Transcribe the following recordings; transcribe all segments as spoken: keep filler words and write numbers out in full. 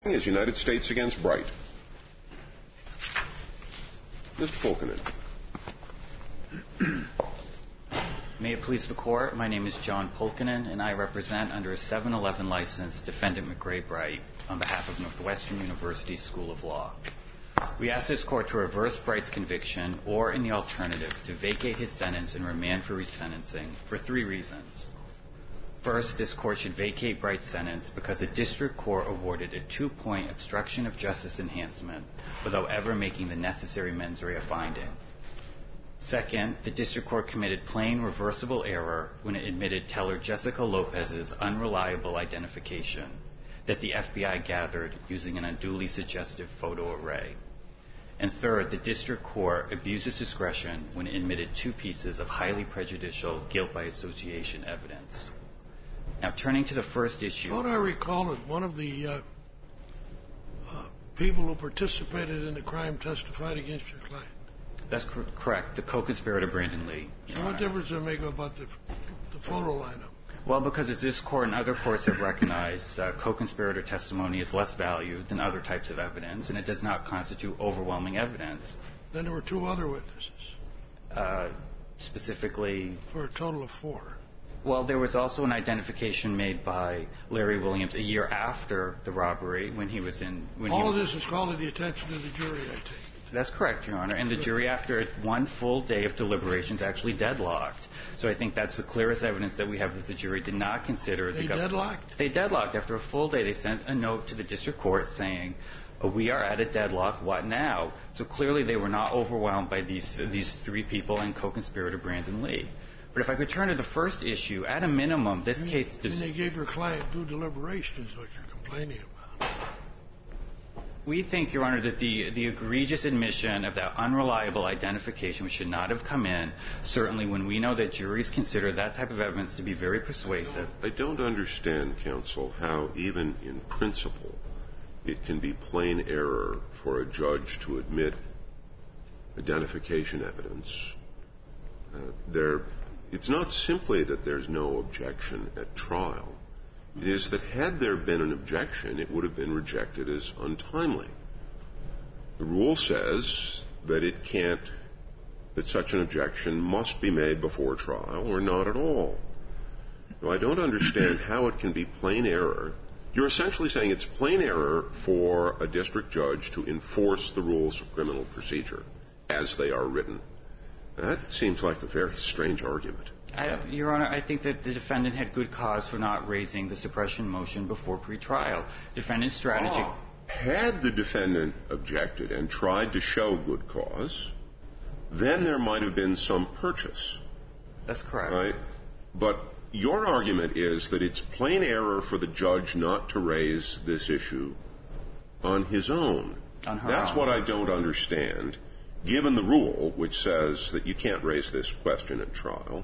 is United States against Bright. Mister Pulkkinen. May it please the Court, my name is John Pulkkinen, and I represent, under a seven eleven license, Defendant McRae Bright on behalf of Northwestern University School of Law. We ask this Court to reverse Bright's conviction, or, in the alternative, to vacate his sentence and remand for resentencing for three reasons. First, this Court should vacate Bright's sentence because the District Court awarded a two-point obstruction of justice enhancement without ever making the necessary mens rea finding. Second, the District Court committed plain reversible error when it admitted teller Jessica Lopez's unreliable identification that the F B I gathered using an unduly suggestive photo array. And third, the District Court abused its discretion when it admitted two pieces of highly prejudicial guilt by association evidence. Now, turning to the first issue. Don't I recall that one of the uh, uh, people who participated in the crime testified against your client? That's cor- correct. The co-conspirator, Brandon Lee. So what difference does it make about the, the photo lineup? Well, because as this Court and other courts have recognized, uh, co-conspirator testimony is less valued than other types of evidence, and it does not constitute overwhelming evidence. Then there were two other witnesses. Uh, specifically... For a total of four. Well, there was also an identification made by Larry Williams a year after the robbery when he was in... When All he of was, this is called to the attention of the jury, I take. That's correct, Your Honor. And the jury, after one full day of deliberations, actually deadlocked. So I think that's the clearest evidence that we have that the jury did not consider... They the gov- deadlocked? They deadlocked. After a full day, they sent a note to the district court saying, oh, we are at a deadlock. What now? So clearly they were not overwhelmed by these these three people and co-conspirator Brandon Lee. But if I could turn to the first issue, at a minimum, this mean, case... I mean, they gave your client due deliberation is what you're complaining about. We think, Your Honor, that the, the egregious admission of that unreliable identification, which should not have come in, certainly when we know that juries consider that type of evidence to be very persuasive. I don't understand, counsel, how even in principle it can be plain error for a judge to admit identification evidence. Uh, there, it's not simply that there's no objection at trial. It is that had there been an objection, it would have been rejected as untimely. The rule says that it can't, that such an objection must be made before trial or not at all. Now, I don't understand how it can be plain error. You're essentially saying it's plain error for a district judge to enforce the rules of criminal procedure as they are written. That seems like a very strange argument. I, Your Honor, I think that the defendant had good cause for not raising the suppression motion before pretrial. Defendant's strategy... Oh. Had the defendant objected and tried to show good cause, then there might have been some purchase. That's correct. Right? But your argument is that it's plain error for the judge not to raise this issue on his own. On her That's own. what I don't understand, given the rule which says that you can't raise this question at trial.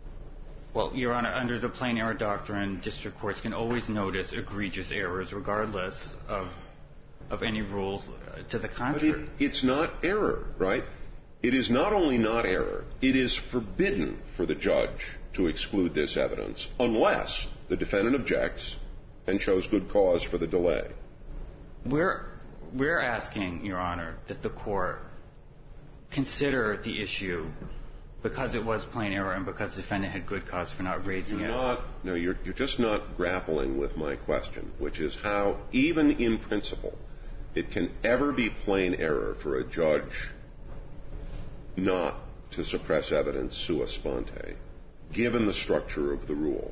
Well, Your Honor, under the plain error doctrine, district courts can always notice egregious errors regardless of of any rules to the contrary. But it, it's not error, right? It is not only not error, it is forbidden for the judge to exclude this evidence unless the defendant objects and shows good cause for the delay. We're, we're asking, Your Honor, that the court consider the issue because it was plain error and because the defendant had good cause for not raising you're it. Not, no, you're, you're just not grappling with my question, which is how, even in principle, it can ever be plain error for a judge not to suppress evidence sua sponte, given the structure of the rule.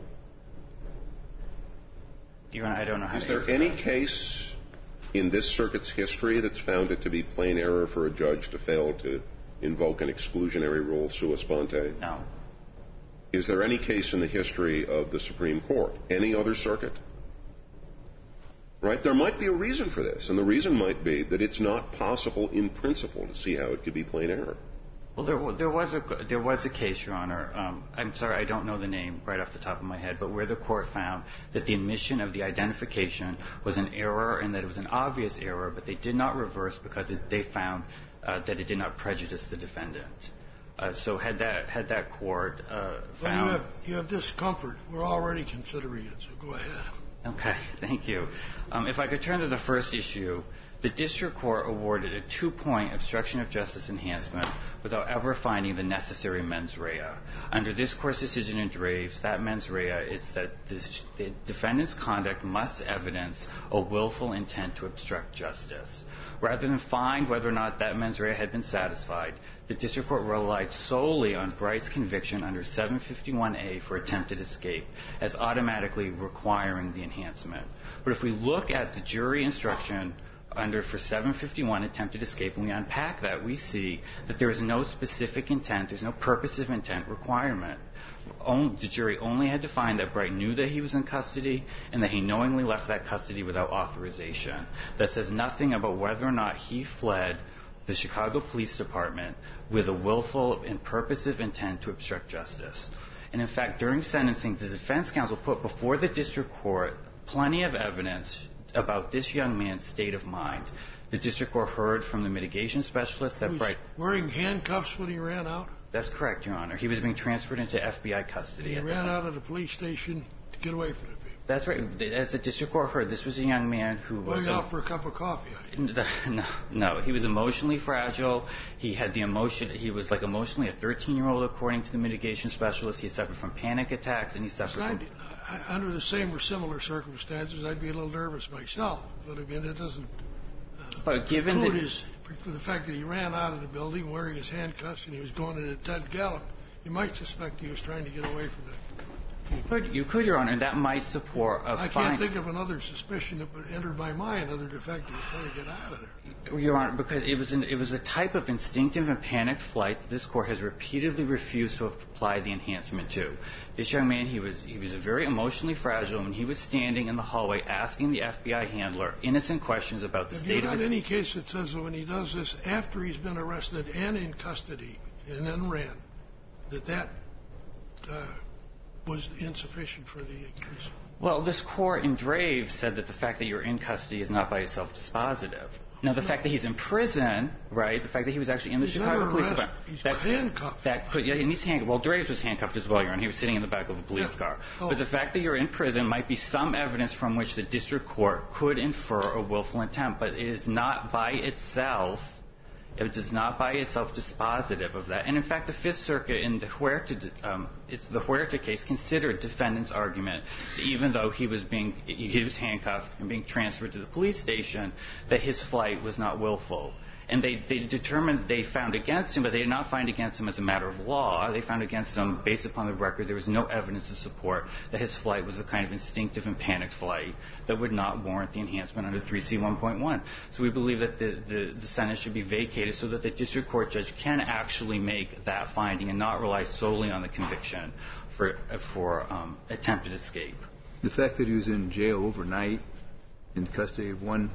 Your Honor, I don't know how Is to there answer any that. case in this circuit's history that's found it to be plain error for a judge to fail to invoke an exclusionary rule sua sponte? No. Is there any case in the history of the Supreme Court? Any other circuit? Right? There might be a reason for this, and the reason might be that it's not possible in principle to see how it could be plain error. Well, there, there was a there was a case, Your Honor. Um, I'm sorry, I don't know the name right off the top of my head, but where the court found that the admission of the identification was an error and that it was an obvious error, but they did not reverse because it, they found uh, that it did not prejudice the defendant. Uh, so had that had that court uh, found... Well, you have, you have discomfort. We're already considering it, so go ahead. Okay, thank you. Um, if I could turn to the first issue, the district court awarded a two-point obstruction of justice enhancement without ever finding the necessary mens rea. Under this court's decision in Draves, that mens rea is that this, the defendant's conduct must evidence a willful intent to obstruct justice. Rather than find whether or not that mens rea had been satisfied, the district court relied solely on Bright's conviction under seven fifty-one A for attempted escape as automatically requiring the enhancement. But if we look at the jury instruction under for seven fifty-one attempted escape, and we unpack that, we see that there is no specific intent, there's no purposive intent requirement. Only, the jury only had to find that Bright knew that he was in custody and that he knowingly left that custody without authorization. That says nothing about whether or not he fled the Chicago Police Department with a willful and purposive intent to obstruct justice. And in fact, during sentencing, the defense counsel put before the district court plenty of evidence about this young man's state of mind. The district court heard from the mitigation specialist that he was Bright... wearing handcuffs when he ran out? That's correct, Your Honor. He was being transferred into F B I custody. He ran out of the police station to get away from the people. That's right. As the district court heard, this was a young man who was... Going out for a cup of coffee. No, no. He was emotionally fragile. He had the emotion... He was like emotionally a thirteen-year-old, according to the mitigation specialist. He suffered from panic attacks, and he suffered from... I, under the same or similar circumstances, I'd be a little nervous myself. But again, it doesn't... Uh, but given that... His, the fact that he ran out of the building wearing his handcuffs and he was going at a dead gallop, you might suspect he was trying to get away from it. You could, you could, Your Honor, and that might support a I fine. can't think of another suspicion that would enter my mind other than the fact that he was trying to get out of there. Your Honor, because it was, an, it was a type of instinctive and panicked flight that this court has repeatedly refused to apply the enhancement to. This young man, he was, he was very emotionally fragile, and he was standing in the hallway asking the F B I handler innocent questions about the Have state you of his... got any case that says that when he does this after he's been arrested and in custody and then ran, that that... Uh, was insufficient for the increase? Well, this court in Draves said that the fact that you're in custody is not by itself dispositive. Now, the no. fact that he's in prison, right, the fact that he was actually in the he's Chicago Police Department... He's that, handcuffed. That could, yeah, and he's handcuffed. Well, Draves was handcuffed as well, Your Honor. He was sitting in the back of a police yeah. car. Oh. But the fact that you're in prison might be some evidence from which the district court could infer a willful intent, but it is not by itself... It does not by itself dispositive of that. And in fact, the Fifth Circuit in the Huerta, um, it's the Huerta case considered defendant's argument that even though he was being, he was handcuffed and being transferred to the police station, that his flight was not willful. And they, they determined, they found against him, but they did not find against him as a matter of law. They found against him based upon the record. There was no evidence to support that his flight was the kind of instinctive and panicked flight that would not warrant the enhancement under three C one point one. So we believe that the, the, the sentence should be vacated so that the district court judge can actually make that finding and not rely solely on the conviction for, for um, attempted escape. The fact that he was in jail overnight in custody of one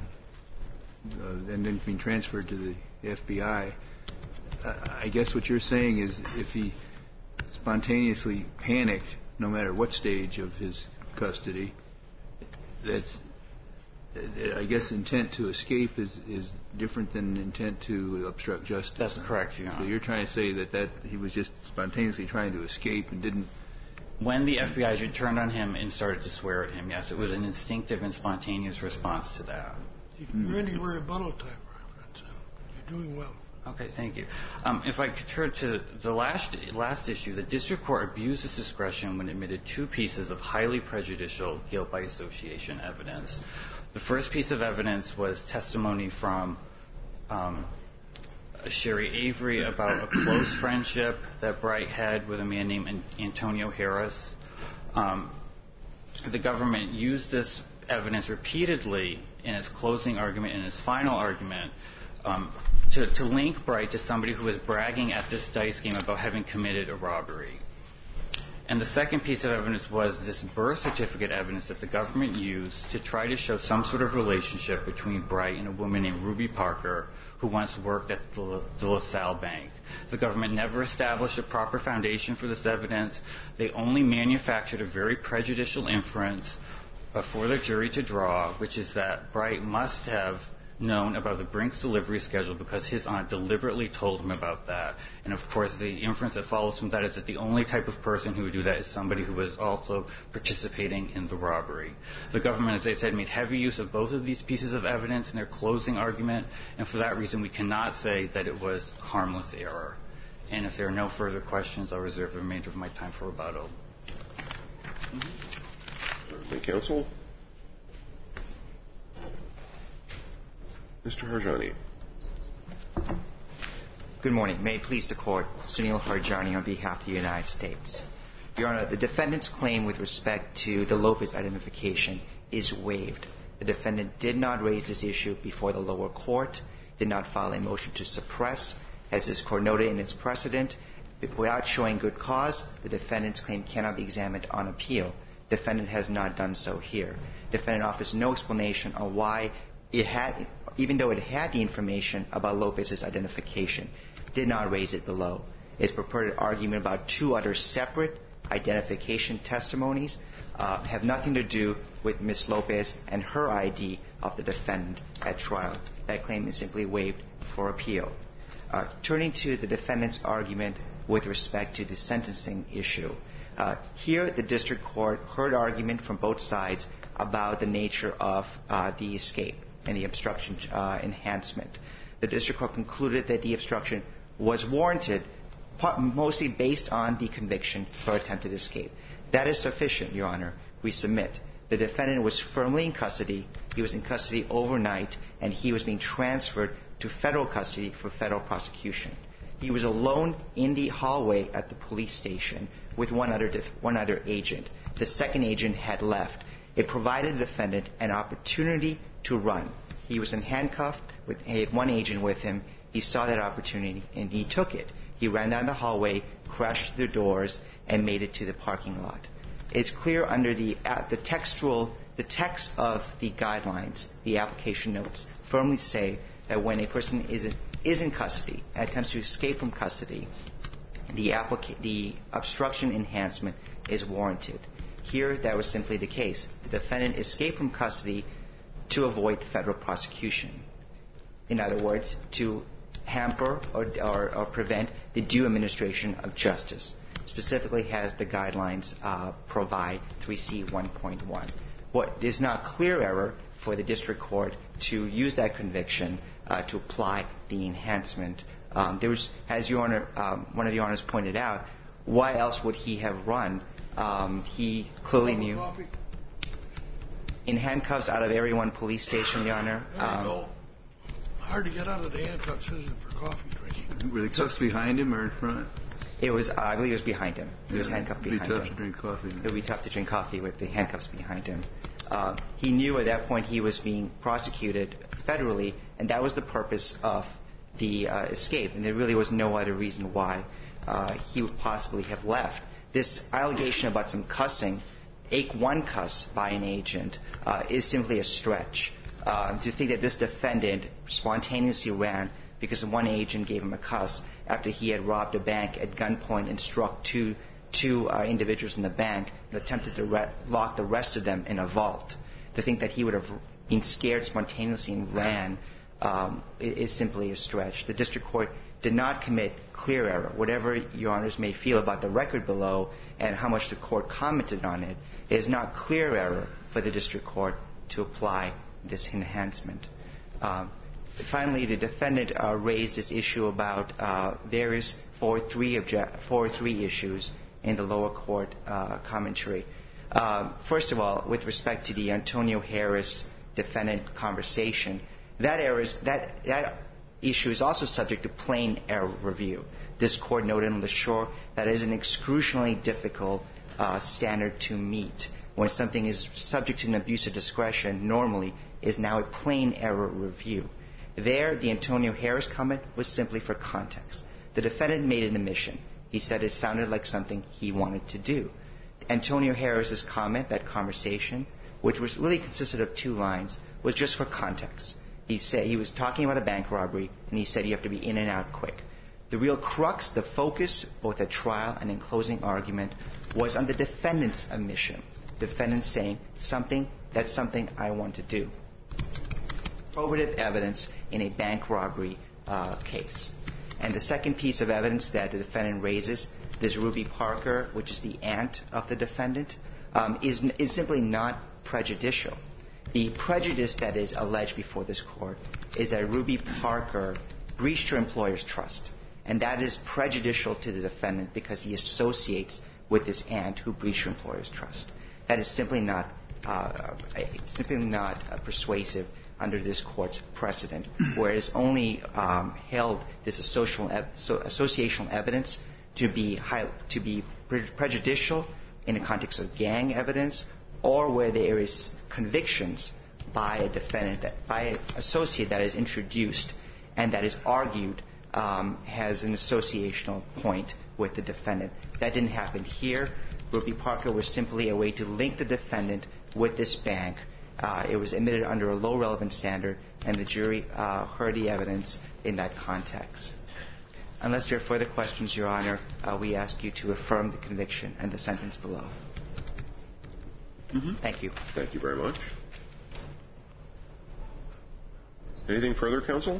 Uh, and then being transferred to the F B I, uh, I guess what you're saying is if he spontaneously panicked, no matter what stage of his custody, that uh, I guess intent to escape is, is different than intent to obstruct justice. That's correct, Your Honor. So you're trying to say that, that he was just spontaneously trying to escape and didn't... When the F B I agent turned on him and started to swear at him, yes, it was an instinctive and spontaneous response to that. You're into your rebuttal time, Reverend. You're doing well. Okay, thank you. Um, if I could turn to the last, last issue, the district court abused its discretion when it admitted two pieces of highly prejudicial guilt by association evidence. The first piece of evidence was testimony from um, Sherry Avery about a close friendship that Bright had with a man named Antonio Harris. Um, the government used this evidence repeatedly in its closing argument and its final argument um, to, to link Bright to somebody who was bragging at this dice game about having committed a robbery. And the second piece of evidence was this birth certificate evidence that the government used to try to show some sort of relationship between Bright and a woman named Ruby Parker who once worked at the, the LaSalle Bank. The government never established a proper foundation for this evidence. They only manufactured a very prejudicial inference for the jury to draw, which is that Bright must have known about the Brinks delivery schedule because his aunt deliberately told him about that. And of course, the inference that follows from that is that the only type of person who would do that is somebody who was also participating in the robbery. The government, as I said, made heavy use of both of these pieces of evidence in their closing argument, and for that reason, we cannot say that it was harmless error. And if there are no further questions, I'll reserve the remainder of my time for rebuttal. Mm-hmm. Counsel? Mister Harjani. Good morning. May it please the Court, Sunil Harjani on behalf of the United States. Your Honor, the defendant's claim with respect to the Lopez identification is waived. The defendant did not raise this issue before the lower court, did not file a motion to suppress. As this Court noted in its precedent, without showing good cause, the defendant's claim cannot be examined on appeal. The defendant has not done so here. The defendant offers no explanation on why it had, even though it had the information about Lopez's identification, did not raise it below. Its purported argument about two other separate identification testimonies uh, have nothing to do with Miz Lopez and her I D of the defendant at trial. That claim is simply waived for appeal. Uh, turning to the defendant's argument with respect to the sentencing issue, uh, here the district court heard argument from both sides about the nature of uh, the escape and the obstruction uh, enhancement. The district court concluded that the obstruction was warranted, part, mostly based on the conviction for attempted escape. That is sufficient, Your Honor. We submit. The defendant was firmly in custody. He was in custody overnight, and he was being transferred to federal custody for federal prosecution. He was alone in the hallway at the police station with one other, def- one other agent. The second agent had left. It provided the defendant an opportunity to run. He was in handcuffed. With, he had one agent with him. He saw that opportunity, and he took it. He ran down the hallway, crashed through the doors, and made it to the parking lot. It's clear under the, uh, the textual, the text of the guidelines, the application notes, firmly say that when a person is in, is in custody, attempts to escape from custody, the, applica- the obstruction enhancement is warranted. Here, that was simply the case. The defendant escaped from custody to avoid federal prosecution. In other words, to hamper or, or, or prevent the due administration of justice. Specifically, as the guidelines uh, provide, three C one point one. What is not clear error for the district court to use that conviction uh, to apply the enhancement. Um, there was, as Your Honor, um, one of the Honors pointed out, why else would he have run? Um, he clearly knew. Coffee? In handcuffs out of every one police station, Your Honor. There you Um, go. Hard to get out of the handcuffs, isn't it, for coffee drinking? Were the cuffs behind him or in front? It was, uh, I believe it was behind him. He was Yeah, handcuffed it'd be behind tough him. to drink coffee. It would be tough to drink coffee with the handcuffs behind him. Uh, he knew at that point he was being prosecuted federally, and that was the purpose of the uh, escape. And there really was no other reason why uh, he would possibly have left. This allegation about some cussing, one cuss by an agent, uh, is simply a stretch. Uh, to think that this defendant spontaneously ran because one agent gave him a cuss after he had robbed a bank at gunpoint and struck two, two uh, individuals in the bank and attempted to re- lock the rest of them in a vault. To think that he would have been scared spontaneously and ran um, is simply a stretch. The district court did not commit clear error. Whatever Your Honors may feel about the record below and how much the court commented on it, it is not clear error for the district court to apply this enhancement. Um, finally, the defendant uh, raised this issue about uh, various four three obje- four three issues in the lower court uh, commentary. Uh, first of all, with respect to the Antonio Harris defendant conversation, that, error is, that, that issue is also subject to plain error review. This court noted on the shore that it is an excruciatingly difficult uh, standard to meet. When something is subject to an abuse of discretion, normally is now a plain error review. There, the Antonio Harris comment was simply for context. The defendant made an admission. He said it sounded like something he wanted to do. Antonio Harris's comment, that conversation, which was really consisted of two lines, was just for context. He said he was talking about a bank robbery, and he said you have to be in and out quick. The real crux, the focus, both at trial and in closing argument, was on the defendant's admission. Defendant saying something, that's something I want to do. probative evidence in a bank robbery uh, case. And the second piece of evidence that the defendant raises, this Ruby Parker, which is the aunt of the defendant, um, is, is simply not prejudicial. The prejudice that is alleged before this court is that Ruby Parker breached her employer's trust. And that is prejudicial to the defendant because he associates with this aunt who breached her employer's trust. That is simply not, uh, simply not uh, persuasive under this court's precedent, where it is only um, held this associational, ev- so associational evidence to be, high, to be pre- prejudicial in the context of gang evidence, or where there is convictions by a defendant, that, by an associate that is introduced and that is argued um, has an associational point with the defendant. That didn't happen here. Ruby Parker was simply a way to link the defendant with this bank. Uh, it was admitted under a low relevance standard, and the jury uh, heard the evidence in that context. Unless there are further questions, Your Honor, uh, we ask you to affirm the conviction and the sentence below. Mm-hmm. Thank you. Thank you very much. Anything further, counsel?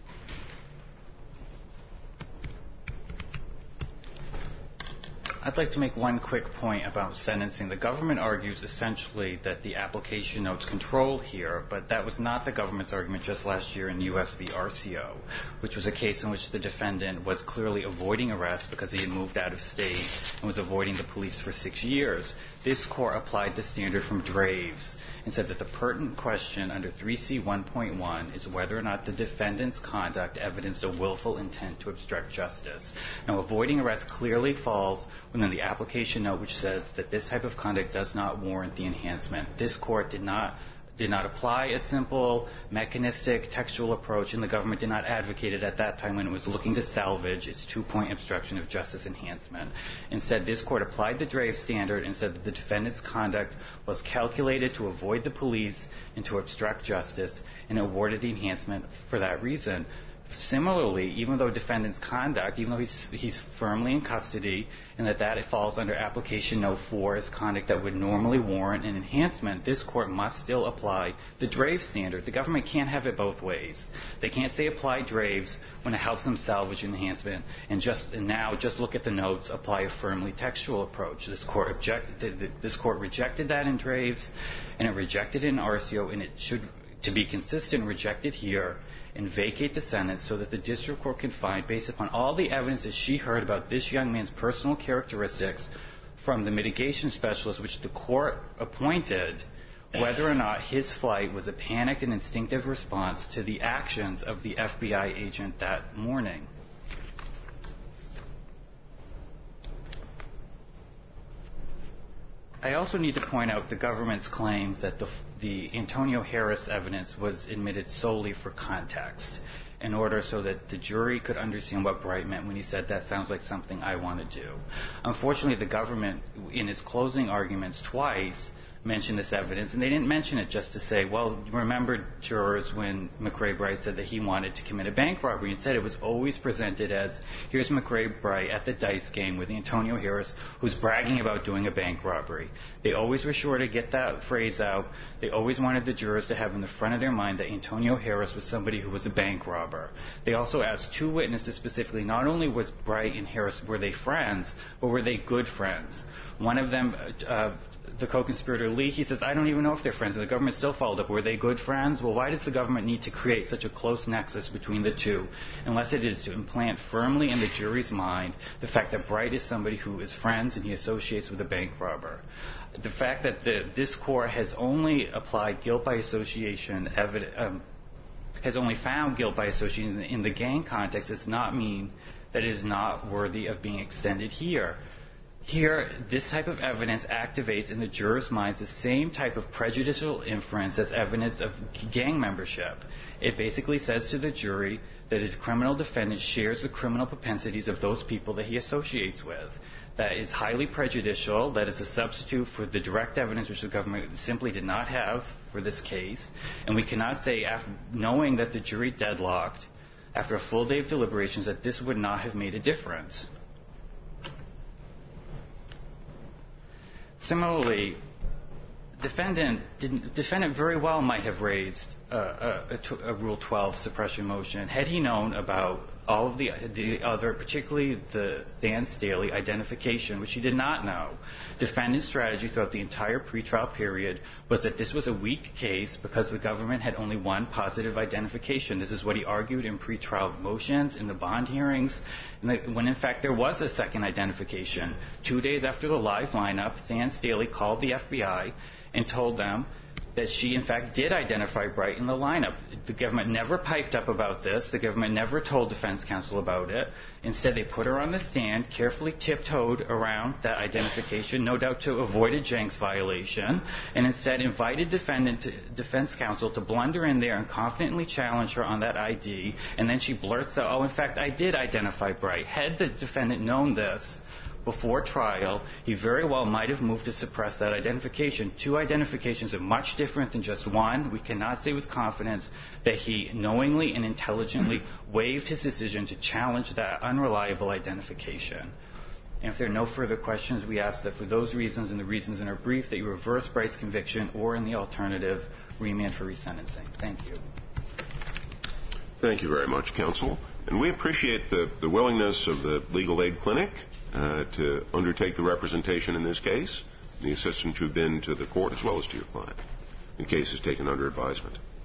I'd like to make one quick point about sentencing. The government argues essentially that the application notes control here, but that was not the government's argument just last year in U S v R C O, which was a case in which the defendant was clearly avoiding arrest because he had moved out of state and was avoiding the police for six years. This court applied the standard from Draves and said that the pertinent question under three C one point one is whether or not the defendant's conduct evidenced a willful intent to obstruct justice. Now, avoiding arrest clearly falls within the application note, which says that this type of conduct does not warrant the enhancement. This court did not did not apply a simple, mechanistic, textual approach, and the government did not advocate it at that time when it was looking to salvage its two-point obstruction of justice enhancement. Instead, this court applied the Draves standard and said that the defendant's conduct was calculated to avoid the police and to obstruct justice, and awarded the enhancement for that reason. Similarly, even though defendant's conduct, even though he's, he's firmly in custody, and that that it falls under application note four as conduct that would normally warrant an enhancement, this court must still apply the Draves standard. The government can't have it both ways. They can't say apply Draves when it helps them salvage an enhancement, and just and now just look at the notes, apply a firmly textual approach. This court objected. This court rejected that in Draves, and it rejected it in R C O, and it should, to be consistent, reject it here and vacate the sentence so that the district court can find, based upon all the evidence that she heard about this young man's personal characteristics from the mitigation specialist, which the court appointed, whether or not his flight was a panicked and instinctive response to the actions of the F B I agent that morning. I also need to point out the government's claim that the, the Antonio Harris evidence was admitted solely for context, in order so that the jury could understand what Bright meant when he said, that sounds like something I want to do. Unfortunately, the government, in its closing arguments twice, mentioned this evidence, and they didn't mention it just to say, well, remember, jurors, when McRae Bright said that he wanted to commit a bank robbery. Instead, it was always presented as, here's McRae Bright at the dice game with Antonio Harris, who's bragging about doing a bank robbery. They always were sure to get that phrase out. They always wanted the jurors to have in the front of their mind that Antonio Harris was somebody who was a bank robber. They also asked two witnesses specifically, not only was Bright and Harris, were they friends, but were they good friends? One of them, uh, the co-conspirator Lee, he says, I don't even know if they're friends. And the government still followed up. Were they good friends? Well, why does the government need to create such a close nexus between the two, unless it is to implant firmly in the jury's mind the fact that Bright is somebody who is friends and he associates with a bank robber? The fact that the, this court has only applied guilt by association, evidence, um, has only found guilt by association in the, in the gang context does not mean that it is not worthy of being extended here. Here, this type of evidence activates in the jurors' minds the same type of prejudicial inference as evidence of gang membership. It basically says to the jury that a criminal defendant shares the criminal propensities of those people that he associates with. That is highly prejudicial. That is a substitute for the direct evidence which the government simply did not have for this case. And we cannot say, after knowing that the jury deadlocked after a full day of deliberations, that this would not have made a difference. Similarly, defendant, didn't, defendant very well might have raised a, a, a Rule twelve suppression motion had he known about all of the, the other, particularly the Dan Staley identification, which he did not know. Defendant's strategy throughout the entire pretrial period was that this was a weak case because the government had only one positive identification. This is what he argued in pretrial motions, in the bond hearings, and the, when in fact there was a second identification. Two days after the live lineup, Dan Staley called the F B I and told them that she, in fact, did identify Bright in the lineup. The government never piped up about this. The government never told defense counsel about it. Instead, they put her on the stand, carefully tiptoed around that identification, no doubt to avoid a Jenks violation, and instead invited defendant to, defense counsel to blunder in there and confidently challenge her on that I D. And then she blurts out, oh, in fact, I did identify Bright. Had the defendant known this before trial, he very well might have moved to suppress that identification. Two identifications are much different than just one. We cannot say with confidence that he knowingly and intelligently waived his decision to challenge that unreliable identification. And if there are no further questions, we ask that for those reasons and the reasons in our brief that you reverse Bright's conviction, or in the alternative, remand for resentencing. Thank you. Thank you very much, counsel. And we appreciate the, the willingness of the Legal Aid Clinic Uh, to undertake the representation in this case, the assistance you've been to the court as well as to your client. The case is taken under advisement.